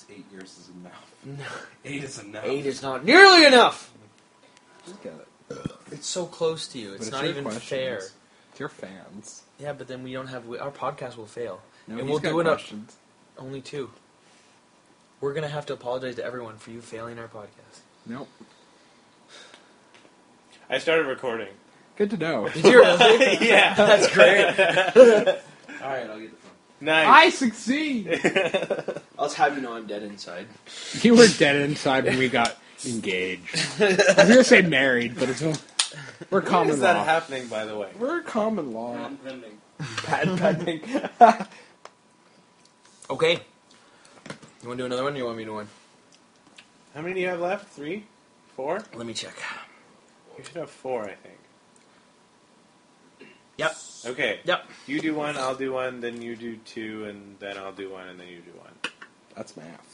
8 years is enough. No. 8 is enough. 8 is not nearly enough! Look at it. It's so close to you. It's not your even questions. fair. It's your fans. Yeah, but then we don't have... Our podcast will fail. No, and he's we'll got do it up... questions. Only 2. We're going to have to apologize to everyone for you failing our podcast. Nope. I started recording. Good to know. Did you really? Yeah. That's great. Alright, I'll get the phone. Nice. I succeed! I'll just have you know I'm dead inside. You were dead inside when we got engaged. I was going to say married, but it's... We're When common is that law. happening, by the way? We're common law. Patent pending. Okay. You want to do another one or you want me to do one? How many do you have left? 3? 4? Let me check. You should have 4, I think. Yep. Okay. Yep. You do 1, I'll do 1, then you do 2, and then I'll do 1, and then you do 1. That's math.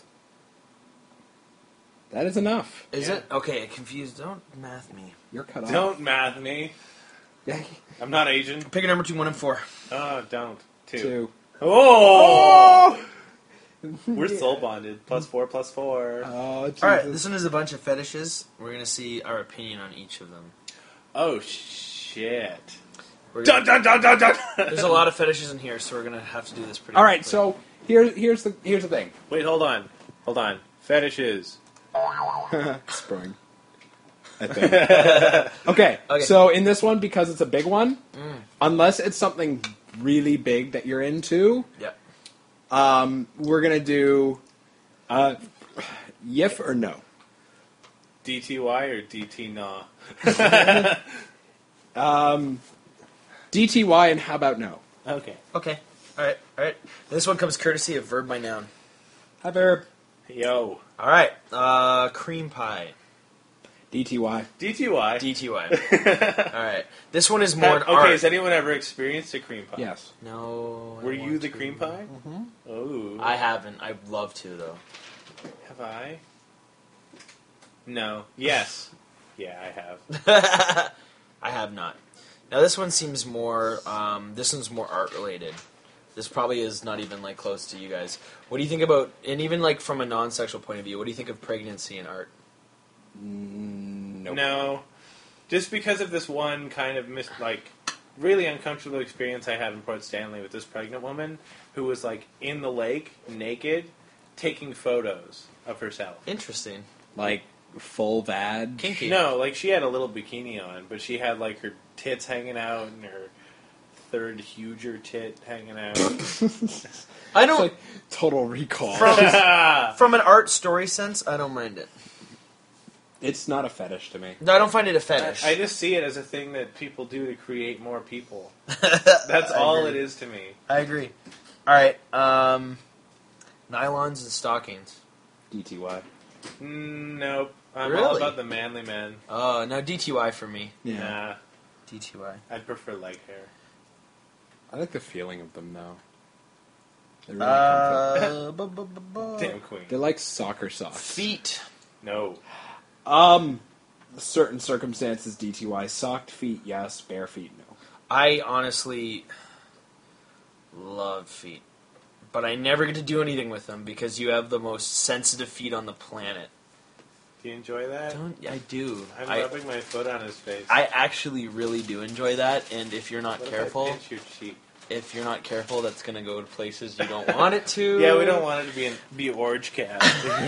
That is enough. Is Yeah. it? Okay, confused. Don't math me. You're cut off. Don't math me. Yeah. I'm not Asian. Pick a number 2, 1, and 4. Oh, don't. 2. 2. Oh! We're soul bonded. +4, +4. Oh, Jesus. Alright, this one is a bunch of fetishes. We're going to see our opinion on each of them. Oh, shit. We're Dun, gonna, dun, dun, dun, dun. there's a lot of fetishes in here, so we're going to have to do this pretty All right, quickly. so here's the thing. Wait, hold on. Hold on. Fetishes. Spring. I think. Okay, Okay. so in this one, because it's a big one, unless it's something really big that you're into, Yep. we're gonna do yif or no. DTY or DT nah? DTY and how about no? Okay. Okay. Alright, alright. This one comes courtesy of Verb by Noun. Hi, Verb. Yo. Alright, cream pie. DTY. DTY. DTY. Alright. This one is more an Okay, art. has anyone ever experienced a cream pie? Yes. No. I Were don't you want the to. cream pie? Mm-hmm. Oh. I haven't. I'd love to, though. Have I? No. Yes. Yeah, I have. I have not. Now this one seems more. This one's more art related. This probably is not even like close to you guys. What do you think about? And even like from a non-sexual point of view, what do you think of pregnancy and art? Nope. No. Just because of this one kind of really uncomfortable experience I had in Port Stanley with this pregnant woman who was like in the lake, naked, taking photos of herself. Interesting. Like full vag. Kinky. No, like she had a little bikini on, but she had like her tits hanging out and her third huger tit hanging out. I It's don't. like Total Recall. From an art story sense, I don't mind it. It's not a fetish to me. No, I don't find it a fetish. I just see it as a thing that people do to create more people. That's all it is to me. I agree. All right. Nylons and stockings. DTY. Nope. I'm all Really? about the manly men. Oh, no, DTY for me. Yeah. Nah, DTY. I'd prefer leg hair. I like the feeling of them though. They're really comfy. Damn queen. They're like soccer socks. Feet. No. Certain circumstances, DTY. Socked feet, yes. Bare feet, no. I honestly love feet. But I never get to do anything with them because you have the most sensitive feet on the planet. Do you enjoy that? I do. I'm I rubbing my foot on his face. actually really do enjoy that, and if you're not What careful, If I pinch your cheek? that's going to go to places you don't want it to. Yeah, we don't want it to be Orange Cat.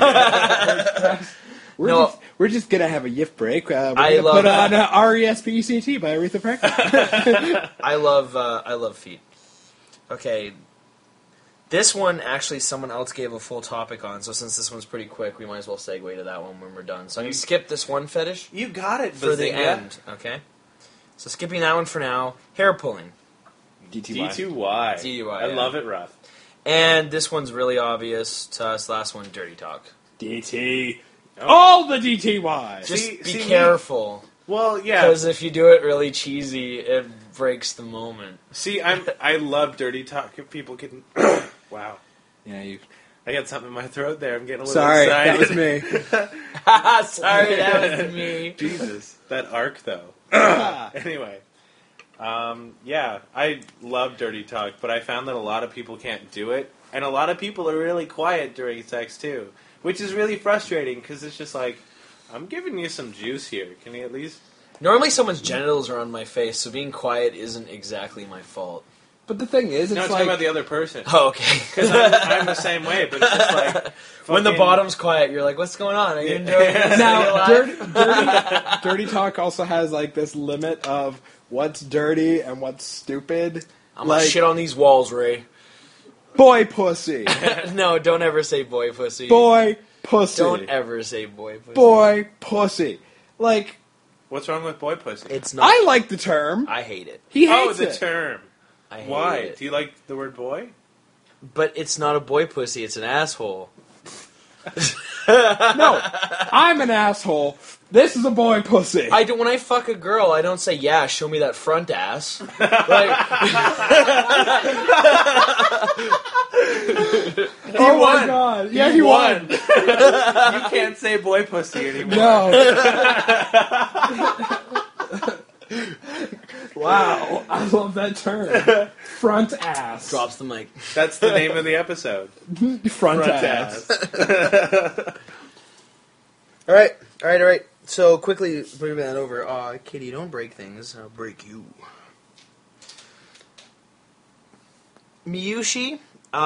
We're just gonna have a yiff break. We're I gonna love put that. on RESPECT by Aretha Franklin. I love feet. Okay. This one, actually, someone else gave a full topic on, so since this one's pretty quick, we might as well segue to that one when we're done. So I'm going to skip this one fetish You got it, for the Bazinga. end, okay? So skipping that one for now, hair pulling. DTY. D2Y. DUI, I yeah. love it rough. And this one's really obvious to us. Last one, dirty talk. DT. Oh. All the DTY. Just See be me? careful, Well, yeah. because if you do it really cheesy, it breaks the moment. See, I love dirty talk. If people can... Wow. Yeah, you. I got something in my throat there. I'm getting a little Sorry, excited. that was me. Sorry, that was me. Jesus. That arc, though. Anyway. Yeah, I love dirty talk, but I found that a lot of people can't do it And a lot of people are really quiet during sex, too. Which is really frustrating, because it's just like, I'm giving you some juice here. Can you at least... Normally someone's genitals are on my face, so being quiet isn't exactly my fault. But the thing is, No, it's it's like... talking about the other person. Oh, okay. Because I'm the same way, but it's just like... When the fucking- bottom's quiet, you're like, what's going on? Are you enjoying this? Now, Are you alive? dirty talk also has like this limit of what's dirty and what's stupid. I'm gonna like shit on these walls, Ray. boy pussy, No, don't ever say boy pussy. boy pussy, Don't ever say boy pussy. boy pussy. Like What's wrong with boy pussy? It's not. I like the term. I hate it. He Oh, hates the it. term. I hate Why? it. Do you like the word boy? But it's not a boy pussy. It's an asshole. No, I'm an asshole. This is a boy pussy. I don't. When I fuck a girl, I don't say, "Yeah, show me that front ass." Like, oh my won. god! Yeah, he won. You can't say boy pussy anymore. No. Wow, I love that term. Front ass. drops the mic. That's the name of the episode. Front, Front ass. ass. All right. So quickly moving that over. Katie, don't break things. I'll break you. Miyushi,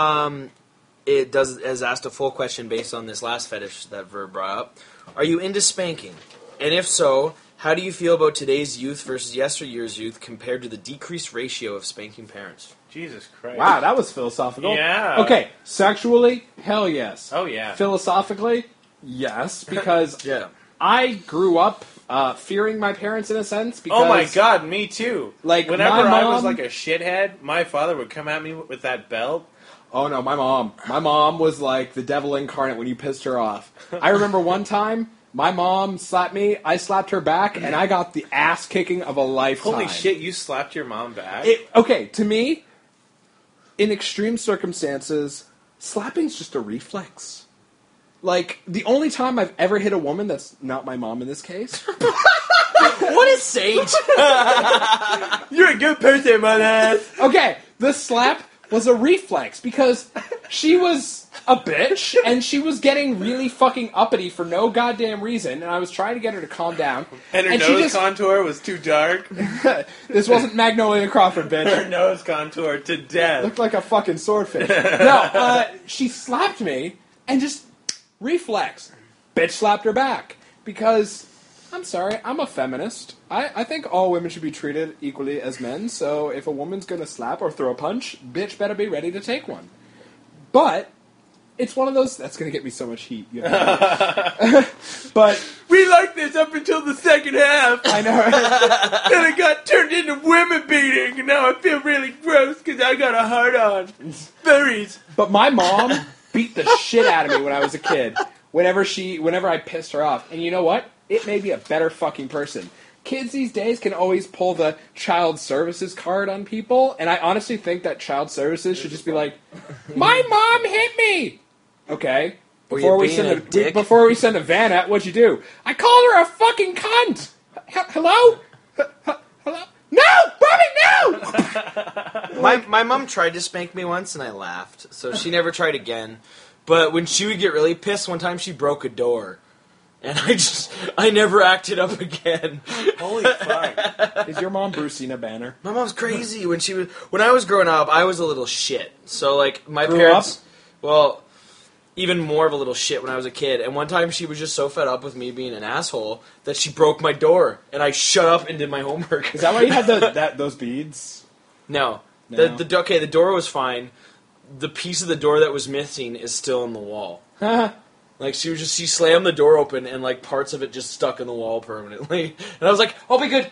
has asked a full question based on this last fetish that Verb brought up. Are you into spanking? And if so, how do you feel about today's youth versus yesteryear's youth compared to the decreased ratio of spanking parents? Jesus Christ. Wow, that was philosophical. Yeah. Okay, sexually, hell yes. Oh, yeah. Philosophically, yes, because Yeah. I grew up fearing my parents in a sense. Because, Oh my god, me too. Like, whenever my I was mom- like a shithead, my father would come at me with that belt. Oh no, my mom. My mom was like the devil incarnate when you pissed her off. I remember one time, my mom slapped me, I slapped her back, and I got the ass kicking of a lifetime. Holy shit, you slapped your mom back? Okay, to me, in extreme circumstances, slapping's just a reflex. Like, the only time I've ever hit a woman that's not my mom in this case. What a saint! You're a good person, my ass. Okay, the slap was a reflex because she was a bitch and she was getting really fucking uppity for no goddamn reason, and I was trying to get her to calm down. And her she nose just- contour was too dark. This wasn't Magnolia Crawford, bitch. Her nose contour to death. Looked like a fucking swordfish. No, she slapped me and just reflex. Bitch slapped her back. Because, I'm sorry, I'm a feminist. I think all women should be treated equally as men, so if a woman's gonna slap or throw a punch, bitch better be ready to take one. But, it's one of those, that's gonna get me so much heat. You know? But, We liked this up until the second half. I know, right? Then it got turned into women beating, and now I feel really gross because I got a hard on. Furries. But my mom beat the shit out of me when I was a kid. Whenever I pissed her off. And you know what? It made me a better fucking person. Kids these days can always pull the child services card on people, and I honestly think that child services should just be like, my mom hit me! Okay. Were you being a dick? Before we send a van out, what'd you do? I called her a fucking cunt! Hello? Hello? No! Bobby, no! My mom tried to spank me once and I laughed, so she never tried again. But when she would get really pissed, one time she broke a door. And I never acted up again. Holy fuck. Is your mom Brucina Banner? My mom's crazy. When I was growing up, I was a little shit. So like my Grew parents, well, even more of a little shit when I was a kid. And one time she was just so fed up with me being an asshole that she broke my door, and I shut up and did my homework. Is that why you had those beads? No. No. The door was fine. The piece of the door that was missing is still in the wall. Like, she slammed the door open, and, like, parts of it just stuck in the wall permanently. And I was like, I'll be good.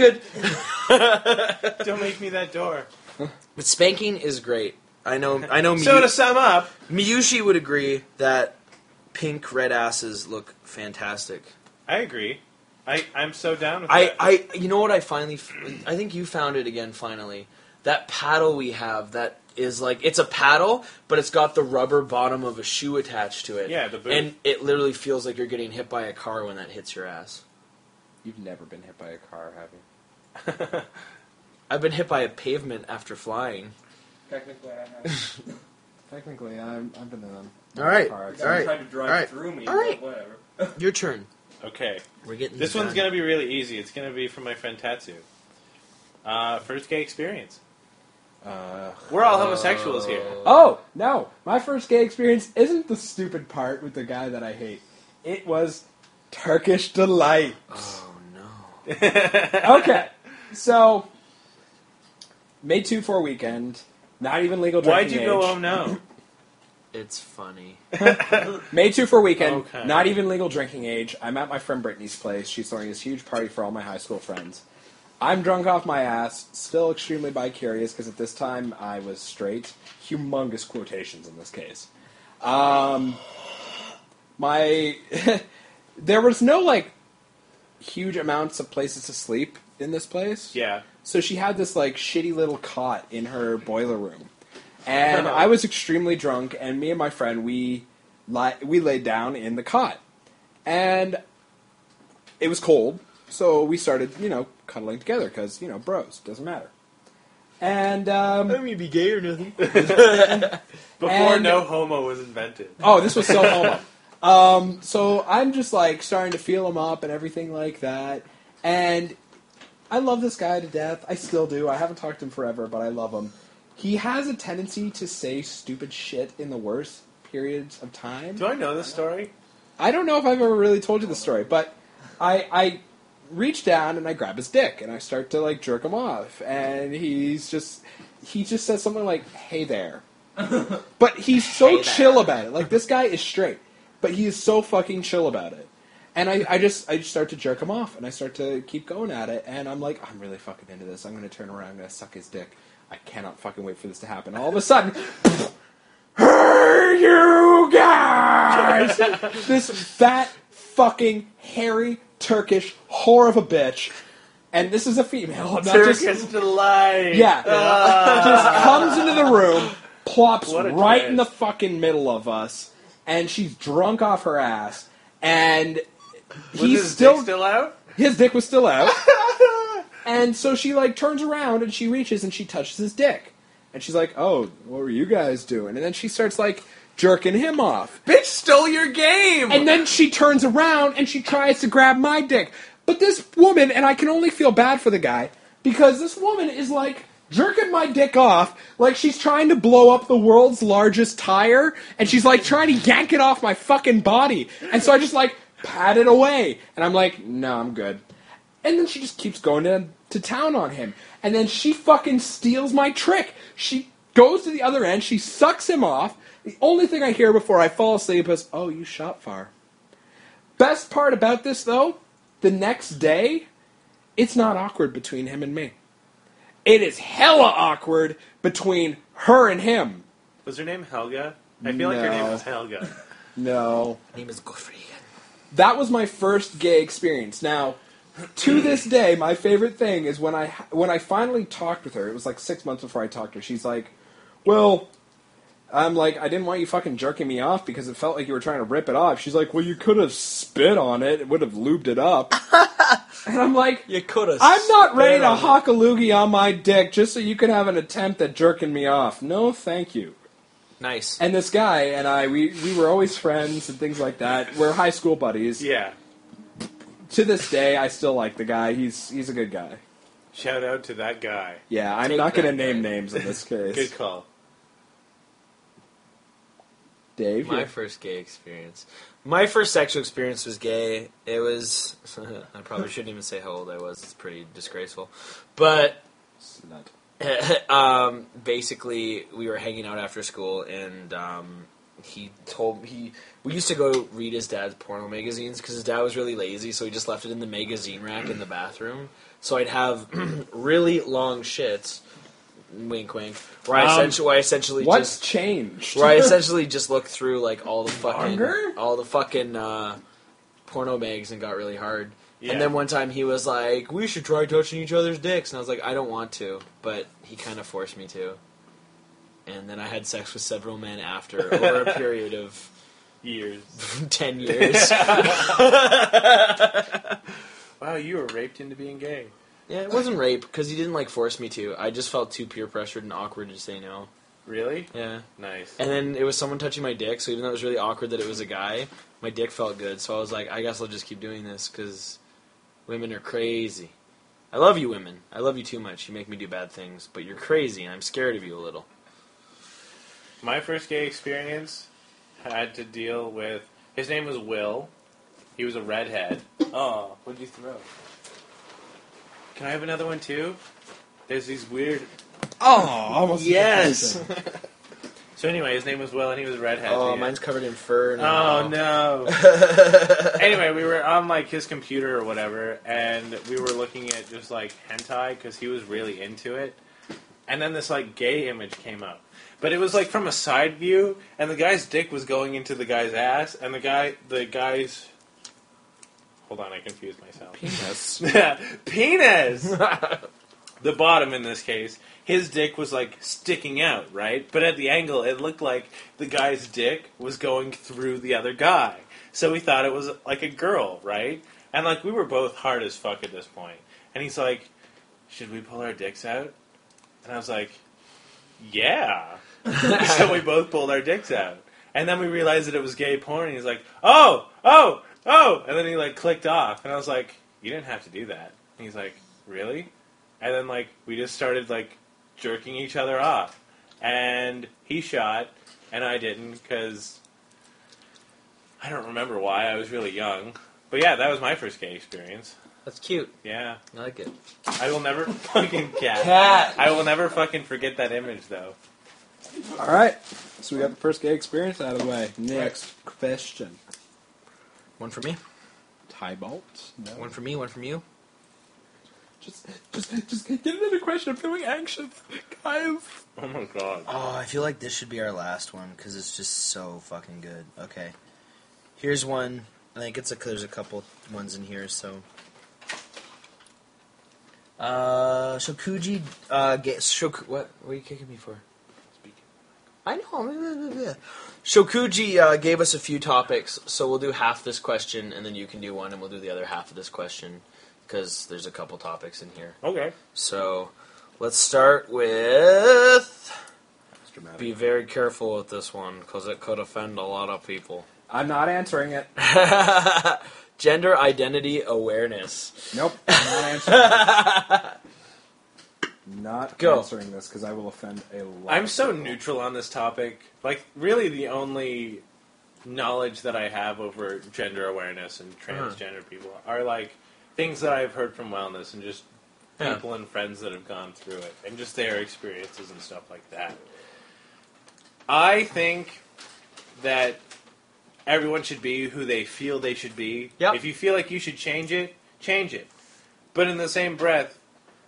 Don't make me that door. But spanking is great. I know So to sum up, Miyushi would agree that pink red asses look fantastic. I agree. I'm so down with that. You know what I think you found it again finally. That paddle we have that is like, it's a paddle, but it's got the rubber bottom of a shoe attached to it. Yeah, the boot. And it literally feels like you're getting hit by a car when that hits your ass. You've never been hit by a car, have you? I've been hit by a pavement after flying. Technically, I have. technically, I've been in them. All right. Car All accident. right. Tried to drive All right. through me, All right. but whatever. Your turn. Okay. We're getting This one's done. going to be really easy. It's going to be from my friend Tatsu. First gay experience. We're all homosexuals here. Oh, no. My first gay experience isn't the stupid part with the guy that I hate. It was Turkish Delight. Oh no. Okay. So, May 2-4 weekend. Not even legal drinking Why'd you age. go home now? It's funny. May 2-4 weekend. Okay. Not even legal drinking age. I'm at my friend Brittany's place. She's throwing this huge party for all my high school friends. I'm drunk off my ass, still extremely bi-curious, because at this time I was straight. Humongous quotations in this case. There was no, like, huge amounts of places to sleep in this place. Yeah. So she had this, like, shitty little cot in her boiler room. And I was extremely drunk, and me and my friend, we laid down in the cot. And it was cold, so we started, cuddling together, because, bros, doesn't matter. And, mean, be gay or nothing. Before And- no homo was invented. oh, this was so homo. So I'm just, like, starting to feel him up and everything like that. And I love this guy to death. I still do. I haven't talked to him forever, but I love him. He has a tendency to say stupid shit in the worst periods of time. Do I know this story? I don't know if I've ever really told you the story, but I reach down and I grab his dick and I start to, like, jerk him off, and he just says something like, "Hey there," but he's so Hey there. chill about it. Like, this guy is straight, but he is so fucking chill about it. And I just start to jerk him off, and I start to keep going at it, and I'm like, I'm really fucking into this. I'm gonna turn around, I'm gonna suck his dick. I cannot fucking wait for this to happen. All of a sudden, hey, you guys! This fat, fucking, hairy, Turkish whore of a bitch, and this is a female. I'm not Turkish just Delight. yeah, just comes into the room, plops What a right twist. in the fucking middle of us, and she's drunk off her ass, and Was he's his dick still out? his dick was still out. And so she, like, turns around and she reaches and she touches his dick. And she's like, "Oh, what were you guys doing?" And then she starts, like, jerking him off. Bitch stole your game. And then she turns around and she tries to grab my dick. But this woman, and I can only feel bad for the guy, because this woman is, like, jerking my dick off like she's trying to blow up the world's largest tire, and she's, like, trying to yank it off my fucking body. And so I just, like, pat it away. And I'm like, no, I'm good. And then she just keeps going to town on him. And then she fucking steals my trick. She goes to the other end, she sucks him off. The only thing I hear before I fall asleep is, "Oh, you shot far." Best part about this, though, the next day, it's not awkward between him and me. It is hella awkward between her and him. Was her name Helga? I feel like her name No. was Helga. No. name is Gottfried. That was my first gay experience. Now, to this day, my favorite thing is when I finally talked with her. It was like 6 months before I talked to her. She's like, "Well," I'm like, "I didn't want you fucking jerking me off because it felt like you were trying to rip it off." She's like, "Well, you could have spit on it. It would have lubed it up." And I'm like, You could have. "I'm not ready to hock a loogie on my dick just so you can have an attempt at jerking me off. No, thank you." Nice. And this guy and I, we were always friends and things like that. We're high school buddies. Yeah. To this day, I still like the guy. He's a good guy. Shout out to that guy. Yeah, I'm Take not going to that, name guy. names in this case. Good call. Dave, My yeah. first gay experience. My first sexual experience was gay. It was. I probably shouldn't even say how old I was. It's pretty disgraceful. But Slut. basically, we were hanging out after school, and he told me we used to go read his dad's porno magazines because his dad was really lazy, so he just left it in the magazine rack in the bathroom. So I'd have really long shits. Wink, wink. Where I essentially What's just changed? where I essentially just looked through like all the fucking Longer? porno mags and got really hard. Yeah. And then one time he was like, "We should try touching each other's dicks," and I was like, "I don't want to," but he kind of forced me to. And then I had sex with several men after over a period of Years. 10 years. Wow, you were raped into being gay. Yeah, it wasn't rape because he didn't like force me to. I just felt too peer pressured and awkward to say no. Really? Yeah. Nice. And then it was someone touching my dick, so even though it was really awkward that it was a guy, my dick felt good. So I was like, I guess I'll just keep doing this because women are crazy. I love you, women. I love you too much. You make me do bad things, but you're crazy, and I'm scared of you a little. My first gay experience had to deal with... His name was Will. He was a redhead. Oh, what did you throw? Can I have another one too? There's these weird... Oh, almost. Yes! So anyway, his name was Will, and he was a redhead. Oh, Yeah. mine's covered in fur Oh, now. no. Anyway, we were on, like, his computer or whatever, and we were looking at just, like, hentai, because he was really into it. And then this, like, gay image came up. But it was, like, from a side view, and the guy's dick was going into the guy's ass, and the guy's... Hold on, I confused myself. Penis. Penis! The bottom, in this case, his dick was, like, sticking out, right? But at the angle, it looked like the guy's dick was going through the other guy. So we thought it was, like, a girl, right? And, like, we were both hard as fuck at this point. And he's like, should we pull our dicks out? And I was like, yeah. So we both pulled our dicks out. And then we realized that it was gay porn, and he's like, oh! And then he, like, clicked off. And I was like, you didn't have to do that. And he's like, really? And then, like, we just started, like, jerking each other off. And he shot, and I didn't, because I don't remember why. I was really young. But yeah, that was my first gay experience. That's cute. Yeah. I like it. I will never fucking Cat. I will never fucking forget that image, though. All right. So we got the first gay experience out of the way. Next question. One for me. Tybalt? No. One for me. One from you. Just get another question. I'm feeling anxious, guys. Oh my god. Oh, I feel like this should be our last one because it's just so fucking good. Okay, here's one. I think there's a couple ones in here. So, Shokuji, What are you kicking me for? I know. Shokuji gave us a few topics, so we'll do half this question, and then you can do one, and we'll do the other half of this question, because there's a couple topics in here. Okay. So, let's start with... That's dramatic. Be very careful with this one, because it could offend a lot of people. I'm not answering it. Gender identity awareness. Nope. I'm not answering it. Not Go. answering this because I will offend a lot. I'm of so people. neutral on this topic. Like, really the only knowledge that I have over gender awareness and transgender people are, like, things that I've heard from wellness and just people and friends that have gone through it and just their experiences and stuff like that. I think that everyone should be who they feel they should be. Yep. If you feel like you should change it, change it. But in the same breath,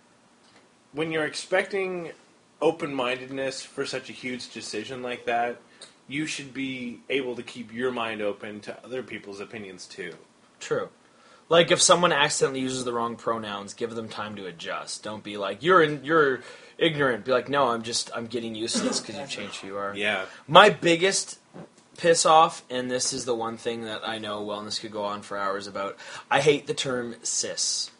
when you're expecting open-mindedness for such a huge decision like that, you should be able to keep your mind open to other people's opinions too. True. Like, if someone accidentally uses the wrong pronouns, give them time to adjust. Don't be like, you're ignorant. Be like, no, I'm getting used to this because you've changed who you are. Yeah. My biggest piss off, and this is the one thing that I know wellness could go on for hours about, I hate the term cis.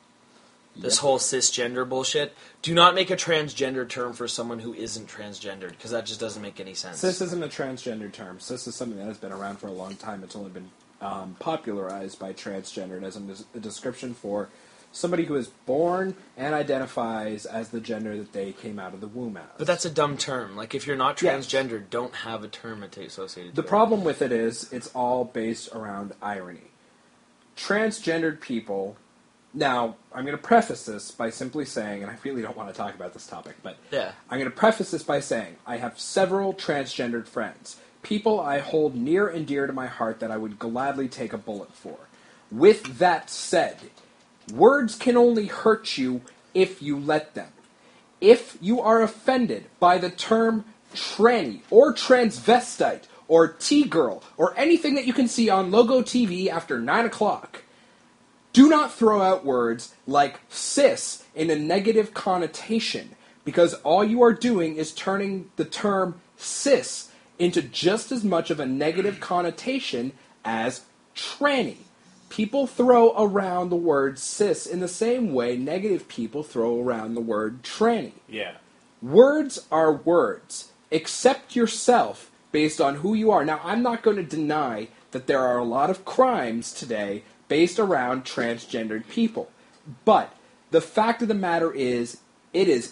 This whole cisgender bullshit. Do not make a transgender term for someone who isn't transgendered, because that just doesn't make any sense. Cis isn't a transgender term. Cis is something that has been around for a long time. It's only been popularized by transgendered as a description for somebody who is born and identifies as the gender that they came out of the womb as. But that's a dumb term. Like, if you're not Yes. transgendered, don't have a term associated The to problem with it is it's all based around irony. Transgendered people... Now, I'm going to preface this by simply saying, and I really don't want to talk about this topic, but Yeah. I'm going to preface this by saying I have several transgendered friends, people I hold near and dear to my heart that I would gladly take a bullet for. With that said, words can only hurt you if you let them. If you are offended by the term tranny or transvestite or T-girl or anything that you can see on Logo TV after 9 o'clock, do not throw out words like cis in a negative connotation, because all you are doing is turning the term cis into just as much of a negative connotation as tranny. People throw around the word cis in the same way negative people throw around the word tranny. Yeah. Words are words. accept yourself based on who you are. Now, I'm not going to deny that there are a lot of crimes today based around transgendered people. But the fact of the matter is, it is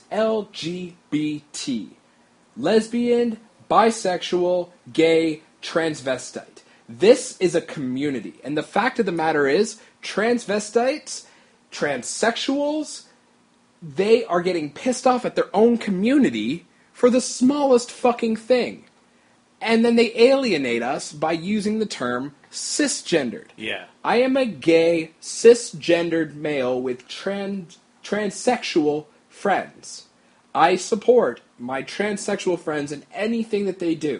LGBT. Lesbian, bisexual, gay, transvestite. This is a community. And the fact of the matter is, transvestites, transsexuals, they are getting pissed off at their own community for the smallest fucking thing. And then they alienate us by using the term cisgendered. Yeah. I am a gay, cisgendered male with transsexual friends. I support my transsexual friends in anything that they do.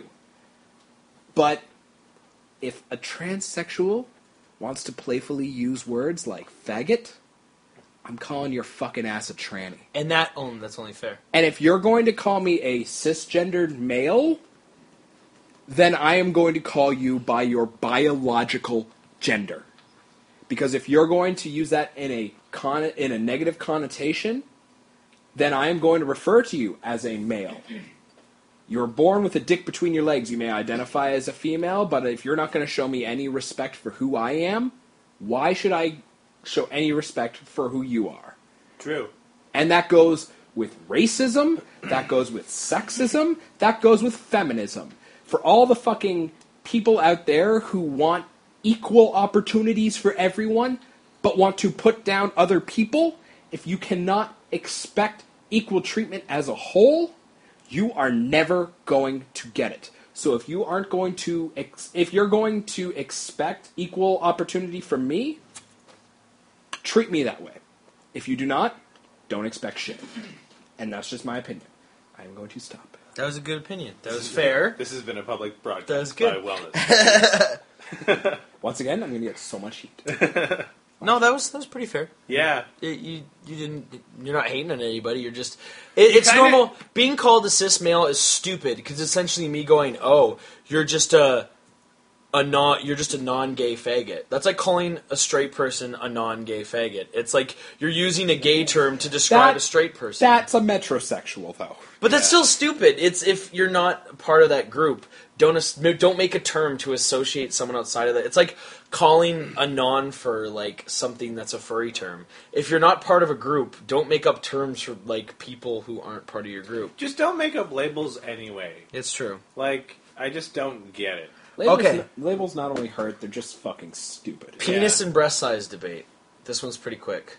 But if a transsexual wants to playfully use words like faggot, I'm calling your fucking ass a tranny. And that's only fair. And if you're going to call me a cisgendered male, then I am going to call you by your biological gender. Because if you're going to use that in a negative connotation, then I am going to refer to you as a male. You're born with a dick between your legs. You may identify as a female, but if you're not going to show me any respect for who I am, why should I show any respect for who you are? True. And that goes with racism, that goes with sexism, that goes with feminism. For all the fucking people out there who want equal opportunities for everyone, but want to put down other people, if you cannot expect equal treatment as a whole, you are never going to get it. So if you aren't going to, if you're going to expect equal opportunity from me, treat me that way. If you do not, don't expect shit. And that's just my opinion. I am going to stop. That was a good opinion. That was fair. This has been a public broadcast That was good. by Wellness. Once again, I'm going to get so much heat. No, that was pretty fair. Yeah. You're not hating on anybody. You're just it's kinda- normal. Being called a cis male is stupid because it's essentially me going, "Oh, you're just a non-gay faggot." That's like calling a straight person a non-gay faggot. It's like you're using a gay term to describe a straight person. That's a metrosexual, though. But that's still stupid. It's if you're not part of that group, don't make a term to associate someone outside of that. It's like calling a non-fur like something that's a furry term. If you're not part of a group, don't make up terms for like people who aren't part of your group. Just don't make up labels anyway. It's true. Like, I just don't get it. Labels not only hurt, they're just fucking stupid. Penis and breast size debate. This one's pretty quick.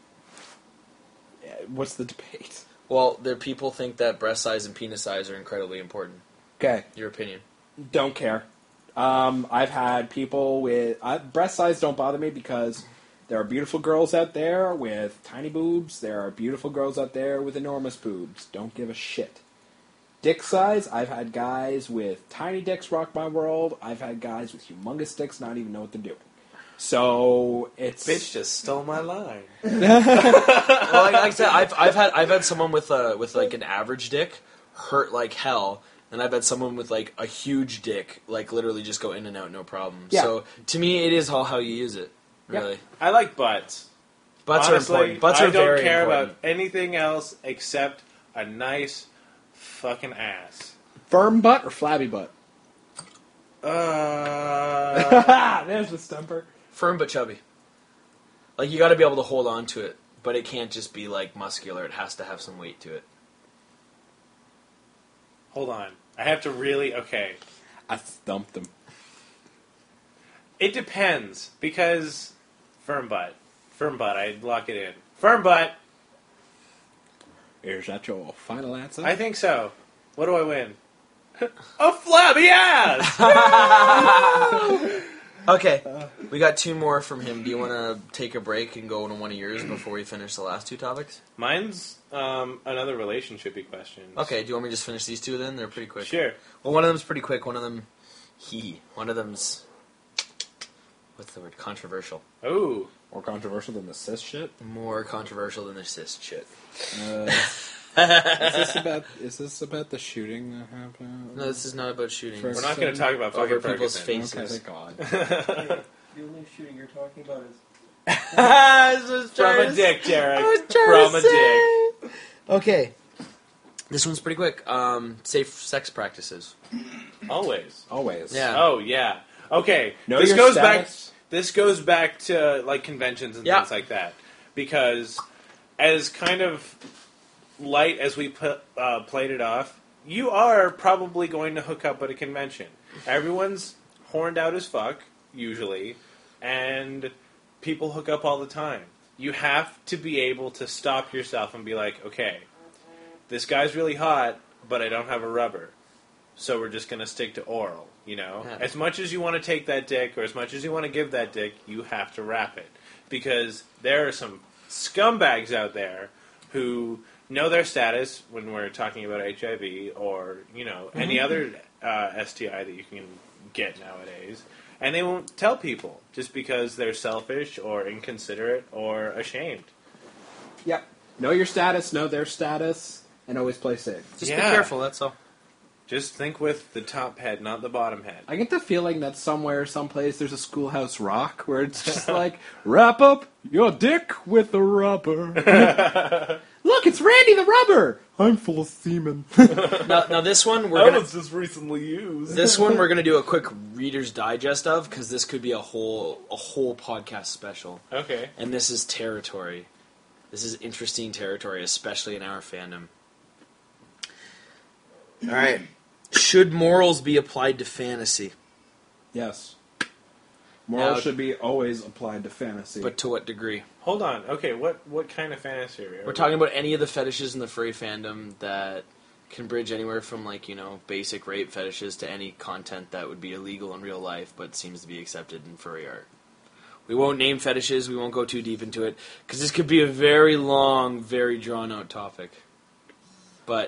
What's the debate? Well, people think that breast size and penis size are incredibly important. Okay. Your opinion? Don't care. I've had people with... breast size don't bother me because there are beautiful girls out there with tiny boobs. There are beautiful girls out there with enormous boobs. Don't give a shit. Dick size, I've had guys with tiny dicks rock my world. I've had guys with humongous dicks not even know what they're doing. So it's... Bitch just stole my line. Well, like I said, I've had someone with like an average dick hurt like hell, and I've had someone with like a huge dick like literally just go in and out no problem. Yeah. So to me, it is all how you use it. Really, Yeah. I like butts. butts Honestly, are important. Butts are I don't very care important. about anything else except a nice fucking ass. Firm butt or flabby butt? There's the stumper. Firm but chubby. Like you got to be able to hold on to it, but it can't just be like muscular. It has to have some weight to it. Hold on. I have to really... Okay. I stumped him. It depends, because... Firm butt. I'd lock it in. Firm butt! Is that your final answer? I think so. What do I win? A flabby ass! Okay, we got two more from him. Do you want to take a break and go into one of yours before we finish the last two topics? Mine's another relationship-y question. Okay, do you want me to just finish these two then? They're pretty quick. Sure. Well, one of them's pretty quick. One of them's what's the word? Controversial. Ooh. More controversial than the cis shit? More controversial than the cis shit. Is this about the shooting that happened? No, this is not about shooting. First- We're not going to talk about Over fucking people's Ferguson. faces. Okay, thank God. The only shooting you're talking about is From a dick, Jared. I was trying From to a say. dick. Okay. This one's pretty quick. Safe sex practices. Always. Always. Yeah. Oh yeah. Okay. Know this your goes status. back. This goes back to like conventions and Yeah. things like that, because as kind of light as we played it off, you are probably going to hook up at a convention. Everyone's horned out as fuck usually, and people hook up all the time. You have to be able to stop yourself and be like, okay, this guy's really hot, but I don't have a rubber. So we're just going to stick to oral, you know? Yeah. As much as you want to take that dick, or as much as you want to give that dick, you have to wrap it. Because there are some scumbags out there who know their status when we're talking about HIV or, you know, any other STI that you can get nowadays. And they won't tell people just because they're selfish or inconsiderate or ashamed. Yep. Know your status, know their status, and always play safe. Just Yeah. be careful, that's all. Just think with the top head, not the bottom head. I get the feeling that somewhere, someplace, there's a Schoolhouse Rock where it's just like, wrap up your dick with a rubber. Look, it's Randy the Rubber. I'm full of semen. Now this one we're gonna just recently used. this one we're gonna do a quick Reader's Digest of, because this could be a whole podcast special. Okay. And this is territory. This is interesting territory, especially in our fandom. All right. Should morals be applied to fantasy? Yes. Morals Now- should be always applied to fantasy. But to what degree? Hold on. Okay, what kind of fantasy are we? We're talking about any of the fetishes in the furry fandom that can bridge anywhere from, like, you know, basic rape fetishes to any content that would be illegal in real life but seems to be accepted in furry art. We won't name fetishes. We won't go too deep into it because this could be a very long, very drawn-out topic. But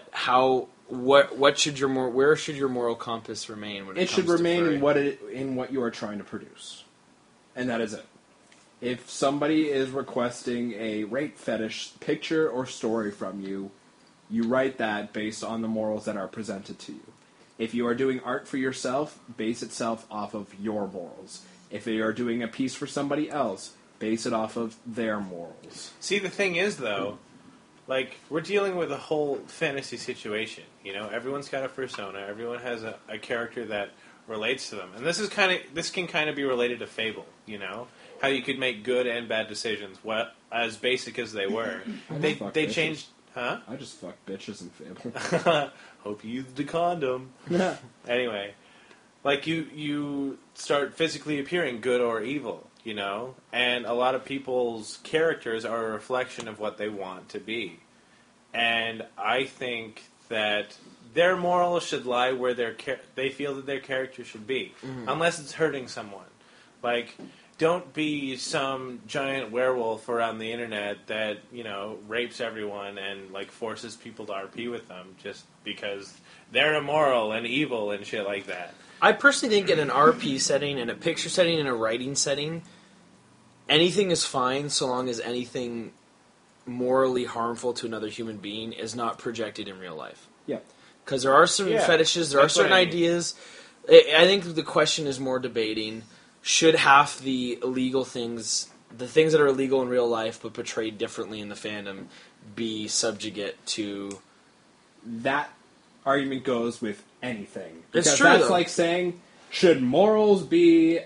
what should where should your moral compass remain when it comes should to remain furry? in what you are trying to produce, and that is it. If somebody is requesting a rape fetish picture or story from you, you write that based on the morals that are presented to you. If you are doing art for yourself, base itself off of your morals. If you are doing a piece for somebody else, base it off of their morals. See, the thing is, though, like, we're dealing with a whole fantasy situation. You know, everyone's got a persona. Everyone has a character that relates to them, and this can kind of be related to Fable. You know, how you could make good and bad decisions, as basic as they were. they fuck they bitches. changed, huh? I just fuck bitches in Fable. Hope you used a condom. Anyway, like you start physically appearing good or evil, you know, and a lot of people's characters are a reflection of what they want to be, and I think that their morals should lie where they feel that their character should be, unless it's hurting someone. Like, don't be some giant werewolf around the internet that, you know, rapes everyone and, like, forces people to RP with them just because they're immoral and evil and shit like that. I personally think in an RP setting, in a picture setting, in a writing setting, anything is fine so long as anything morally harmful to another human being is not projected in real life. Yeah. Because there are certain Yeah, fetishes, there are that's what certain I mean. ideas. I think the question is more debating. Should half the illegal things, the things that are illegal in real life but portrayed differently in the fandom, be subjugate to... That argument goes with anything. It's Because true, that's though. like saying, should morals be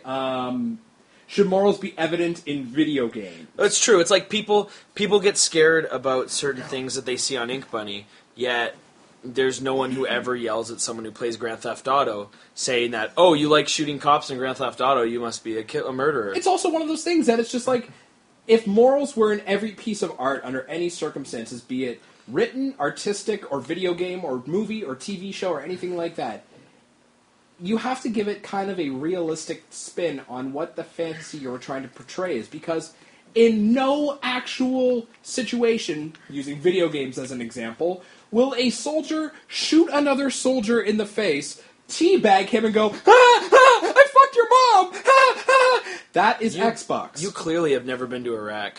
evident in video games? It's true. It's like people get scared about certain things that they see on Ink Bunny, yet there's no one who ever yells at someone who plays Grand Theft Auto saying that, oh, you like shooting cops in Grand Theft Auto, you must be a murderer. It's also one of those things that it's just like, if morals were in every piece of art under any circumstances, be it written, artistic, or video game, or movie, or TV show, or anything like that, you have to give it kind of a realistic spin on what the fantasy you're trying to portray is, because in no actual situation, using video games as an example, will a soldier shoot another soldier in the face, teabag him, and go, I fucked your mom! That is Xbox. You clearly have never been to Iraq.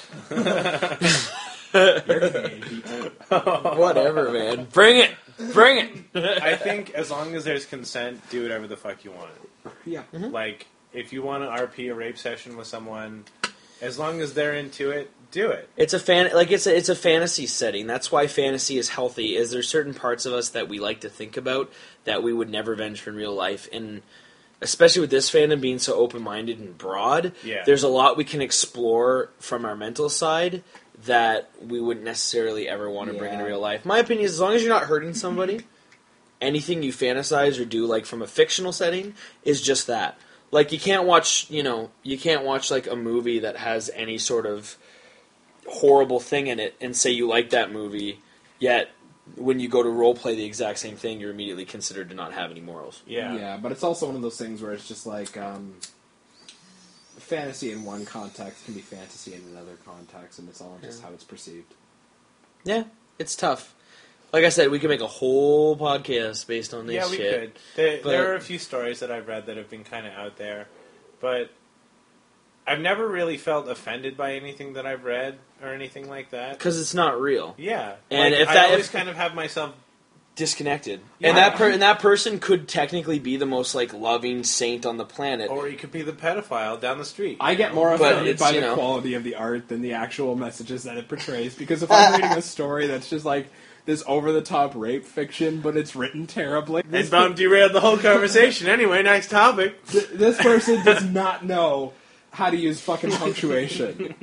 Whatever, man. Bring it! Bring it! I think as long as there's consent, do whatever the fuck you want. Yeah. Like, if you want to RP a rape session with someone, as long as they're into it, do it. It's a it's a fantasy setting. That's why fantasy is healthy. Is there certain parts of us that we like to think about that we would never venture in real life, and especially with this fandom being so open-minded and broad, Yeah. there's a lot we can explore from our mental side that we wouldn't necessarily ever want to bring into Yeah. real life. My opinion is, as long as you're not hurting somebody, anything you fantasize or do, like from a fictional setting, is just that. Like you can't watch like a movie that has any sort of horrible thing in it and say you like that movie, yet when you go to role play the exact same thing, you're immediately considered to not have any morals. Yeah. But it's also one of those things where it's just like fantasy in one context can be fantasy in another context, and it's all just how it's perceived. Yeah, it's tough. Like I said, we could make a whole podcast based on this Yeah, we shit. could. But- There are a few stories that I've read that have been kind of out there, but I've never really felt offended by anything that I've read or anything like that. Because it's not real. Yeah, And like, if I that- always if- kind of have myself. Disconnected. Yeah. And that person could technically be the most like loving saint on the planet. Or you could be the pedophile down the street. I get more But offended it's, by you the know. quality of the art than the actual messages that it portrays. Because if I'm reading a story that's just like this over-the-top rape fiction, but it's written terribly, This bum derailed the whole conversation. Anyway, next topic. this person does not know how to use fucking punctuation.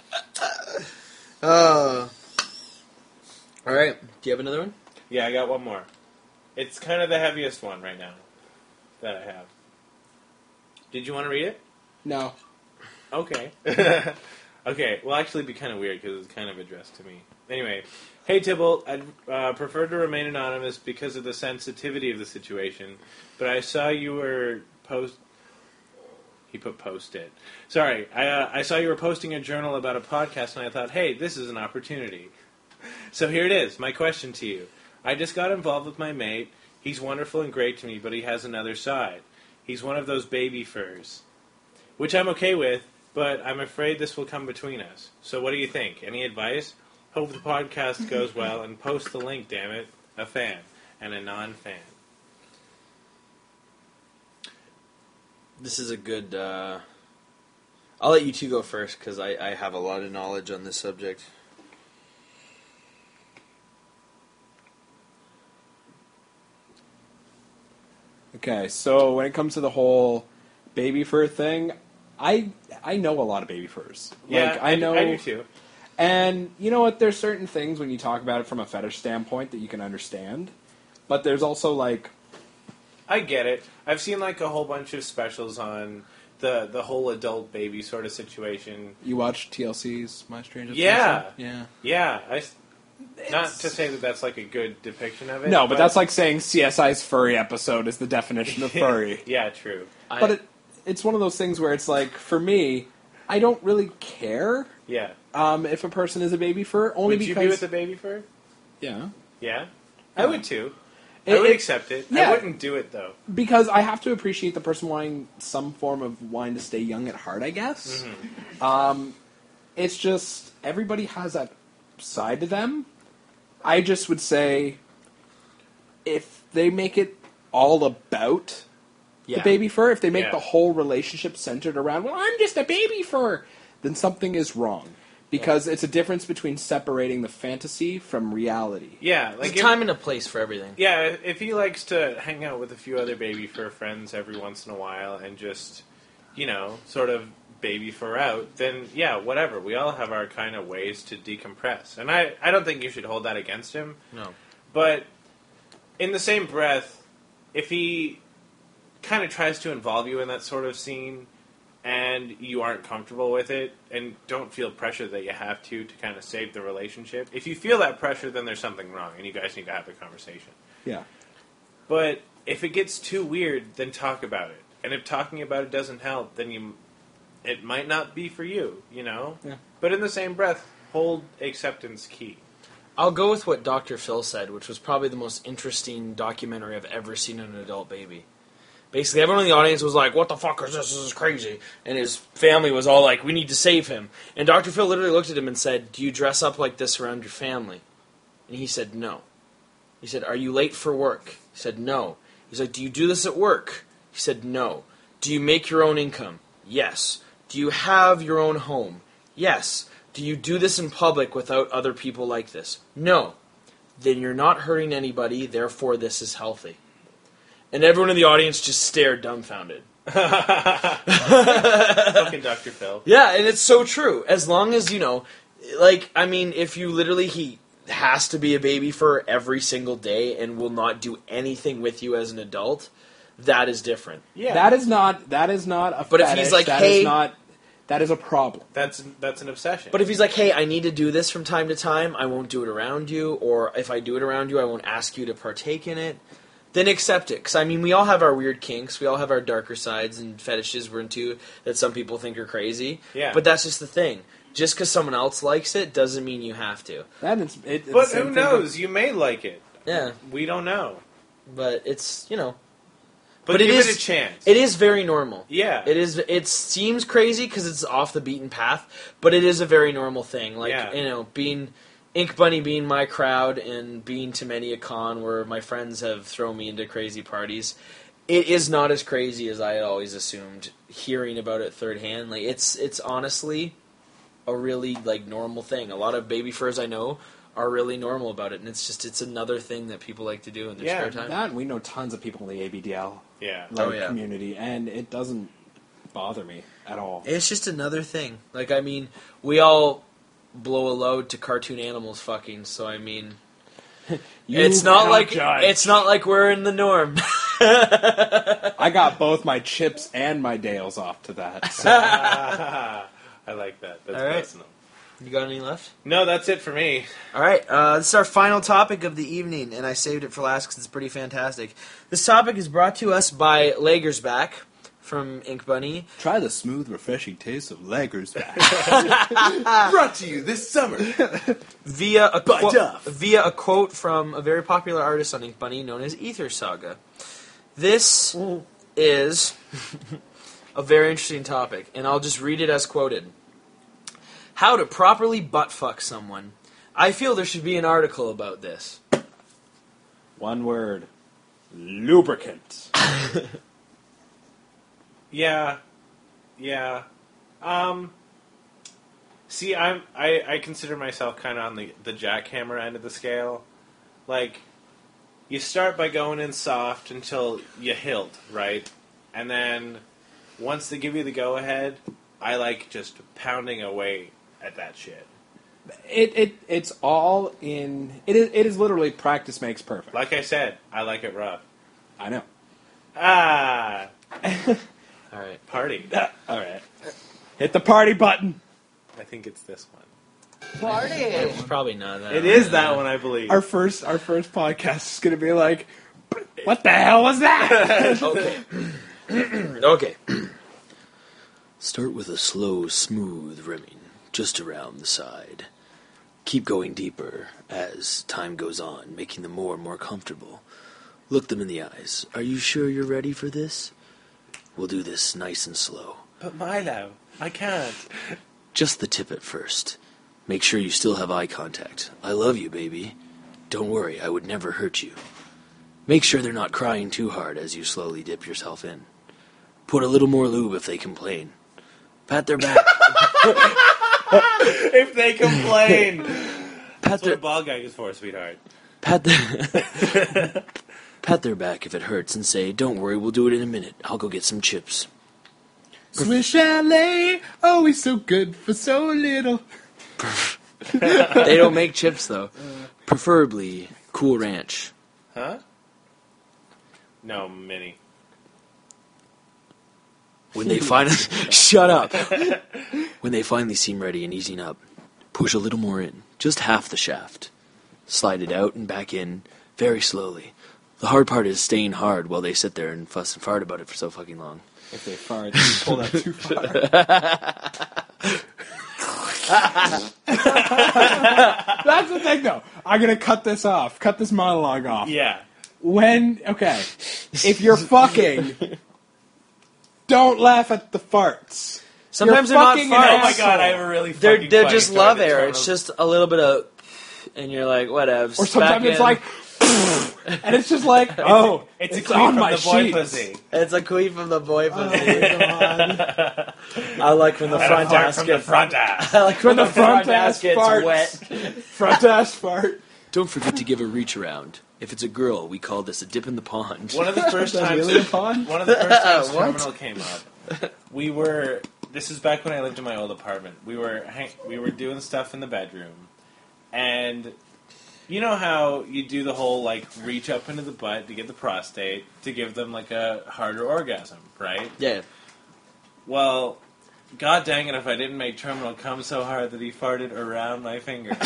All right. Do you have another one? Yeah, I got one more. It's kind of the heaviest one right now that I have. Did you want to read it? No. Okay. Okay, well, actually, it'd be kind of weird because it's kind of addressed to me. Anyway, hey Tybalt, I'd prefer to remain anonymous because of the sensitivity of the situation, but I saw you were He put post it. Sorry, I saw you were posting a journal about a podcast, and I thought, hey, this is an opportunity. So here it is, my question to you. I just got involved with my mate. He's wonderful and great to me, but he has another side. He's one of those baby furs, which I'm okay with, but I'm afraid this will come between us. So what do you think? Any advice? Hope the podcast goes well, and post the link, damn it. A fan and a non-fan. This is a good... I'll let you two go first, because I have a lot of knowledge on this subject. Okay, so when it comes to the whole baby fur thing, I know a lot of baby furs. Yeah, Like, I know, I do too. and you know what? There's certain things when you talk about it from a fetish standpoint that you can understand, but there's also like, I get it. I've seen like a whole bunch of specials on the whole adult baby sort of situation. you watch TLC's My Strange Yeah. Adventure? Yeah. Yeah, not to say that that's like a good depiction of it. No, but that's like saying CSI's furry episode is the definition of furry. Yeah, true. But it's one of those things where it's like, for me, I don't really care Yeah. if a person is a baby fur, only Would you because be with a baby fur? yeah, Yeah, I would too. I It- would it- accept it. yeah. I wouldn't do it though. because I have to appreciate the person wanting some form of wanting to stay young at heart, I guess. It's just everybody has that side to them. I just would say if they make it all about the baby fur, if they make Yeah. the whole relationship centered around, well, I'm just a baby fur, then something is wrong. Because it's a difference between separating the fantasy from reality. Yeah, There's like a time and a place for everything. Yeah, if he likes to hang out with a few other baby fur friends every once in a while and just, sort of baby fur out, then yeah, whatever. We all have our kind of ways to decompress. And I don't think you should hold that against him. No. But in the same breath, if he kind of tries to involve you in that sort of scene and you aren't comfortable with it and don't feel pressure that you have to kind of save the relationship, if you feel that pressure, then there's something wrong and you guys need to have a conversation. Yeah. But if it gets too weird, then talk about it. And if talking about it doesn't help, then it might not be for you, Yeah. But in the same breath, hold acceptance key. I'll go with what Dr. Phil said, which was probably the most interesting documentary I've ever seen on an adult baby. Basically, everyone in the audience was like, what the fuck is this? This is crazy. And his family was all like, we need to save him. And Dr. Phil literally looked at him and said, do you dress up like this around your family? And he said, no. He said, are you late for work? He said, no. He's like, do you do this at work? He said, no. Do you make your own income? Yes. Do you have your own home? Yes. Do you do this in public without other people like this? No. Then you're not hurting anybody, therefore this is healthy. And everyone in the audience just stared dumbfounded. Fucking Dr. Phil. Yeah, and it's so true. As long as, like, I mean, if you literally, he has to be a baby for every single day and will not do anything with you as an adult, that is different. Yeah. That is not a But if fetish. he's like, that hey- is not, that is a problem. That's an obsession. But if he's like, hey, I need to do this from time to time, I won't do it around you, or if I do it around you, I won't ask you to partake in it, then accept it. Because, I mean, we all have our weird kinks, we all have our darker sides and fetishes we're into that some people think are crazy. Yeah. But that's just the thing. Just because someone else likes it doesn't mean you have to. It's the But same who thing knows? You may like it. Yeah. We don't know. But it's, But it give is- it a chance. it is very normal. Yeah. It is. It seems crazy because it's off the beaten path, but it is a very normal thing. Like, Yeah. being Ink Bunny being my crowd and being to many a con where my friends have thrown me into crazy parties, it is not as crazy as I had always assumed. Hearing about it third hand, like it's honestly a really like normal thing. A lot of baby furs I know are really normal about it, and it's another thing that people like to do in their Yeah, spare time. That we know tons of people in the ABDL Yeah. community, and it doesn't bother me at all. It's just another thing. Like, I mean, we all blow a load to cartoon animals fucking, so I mean, it's not like we're in the norm. I got both my Chips and my Dales off to that. So. I like that. That's All right. personal. You got any left? No, that's it for me. All right, this is our final topic of the evening, and I saved it for last because it's pretty fantastic. This topic is brought to us by Lagersback from Ink Bunny. Try the smooth, refreshing taste of Lagersback. Brought to you this summer. Via a, By Duff. via a quote from a very popular artist on Ink Bunny known as Ether Saga. This is a very interesting topic, and I'll just read it as quoted. How to properly butt-fuck someone. I feel there should be an article about this. One word. Lubricant. Yeah. See, I consider myself kind of on the jackhammer end of the scale. Like, you start by going in soft until you hilt, right? And then once they give you the go-ahead, I like just pounding away at that shit. It's all in. It is literally practice makes perfect. Like I said, I like it rough. I know. Ah, All right. party. All right. Hit the party button. I think it's this one. It's probably not that. It is that one, I believe. Our first podcast is gonna be like, what the hell was that? Okay. Okay. Start with a slow, smooth rimming, just around the side. Keep going deeper as time goes on, making them more and more comfortable. Look them in the eyes. Are you sure you're ready for this? We'll do this nice and slow. But Milo, I can't. Just the tip at first. Make sure you still have eye contact. I love you, baby. Don't worry, I would never hurt you. Make sure they're not crying too hard as you slowly dip yourself in. Put a little more lube if they complain. Pat their back. If they complain. Pat That's what their a ball gag is for, sweetheart. pat their pat their back if it hurts and say, "Don't worry, we'll do it in a minute. I'll go get some chips." Swiss Chalet, always so good for so little. They don't make chips, though. Preferably Cool Ranch. Huh? No, Minnie. When they finally shut up. When they finally seem ready and easing up, push a little more in, just half the shaft. Slide it out and back in, very slowly. The hard part is staying hard while they sit there and fuss and fart about it for so fucking long. If they fart, you pull that too far. That's the thing, though. I'm gonna cut this off. Cut this monologue off. Yeah. If you're fucking, don't laugh at the farts. Sometimes You're they're not fucking farts. an Oh my god, I have a really They're fucking they're funny just story love to air. tell It's them. just a little bit of, and you're like, whatever. Or sometimes it's like, and it's just like, oh, It's a it's queen on from my the boy sheets. pussy. It's a queen from the boy Oh pussy. my god. I like when the And a front fart ass from the gets front ass. I like When the front ass gets farts. wet. Front ass fart. Don't forget to give a reach around. If it's a girl, we call this a dip in the pond. One of the first That's times really a pond? One of the first times What? Terminal came up, we were. This is back when I lived in my old apartment. We were doing stuff in the bedroom, and you know how you do the whole like reach up into the butt to get the prostate to give them like a harder orgasm, right? Yeah. Well, god dang it if I didn't make Terminal come so hard that he farted around my finger.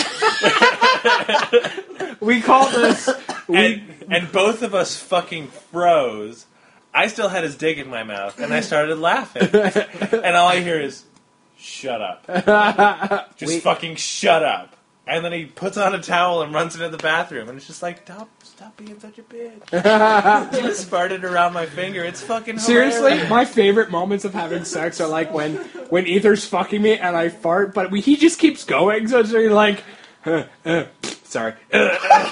We call this. And both of us fucking froze. I still had his dick in my mouth, and I started laughing. And all I hear is, shut up. Just fucking shut up. And then he puts on a towel and runs into the bathroom, and it's just like, stop being such a bitch. He just farted around my finger. It's fucking hilarious. Seriously, my favorite moments of having sex are like when Ether's fucking me and I fart, but he just keeps going, so it's really like, sorry. And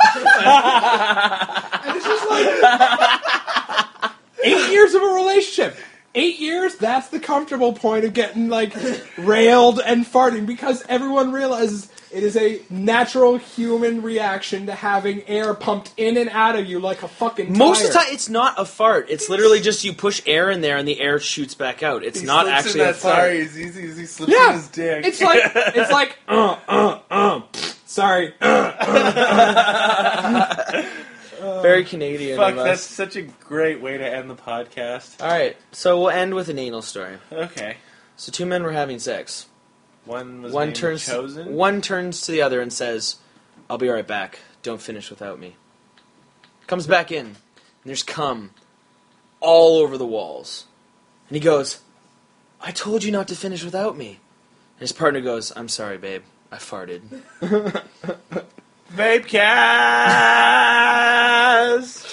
it's just like 8 years of a relationship. 8 years, that's the comfortable point of getting like railed and farting because everyone realizes it is a natural human reaction to having air pumped in and out of you like a fucking tire. Most of the time, it's not a fart. It's literally just you push air in there and the air shoots back out. It's He not slips actually in a that fart. sorry, he slips Yeah, in his dick. it's like sorry. Very Canadian Fuck, of us. that's such a great way to end the podcast. All right, so we'll end with an anal story. Okay. So two men were having sex. One was One named turns Chosen. One turns to the other and says, "I'll be right back. Don't finish without me." Comes back in, and there's cum all over the walls. And he goes, "I told you not to finish without me." And his partner goes, "I'm sorry, babe. I farted." Vape cast!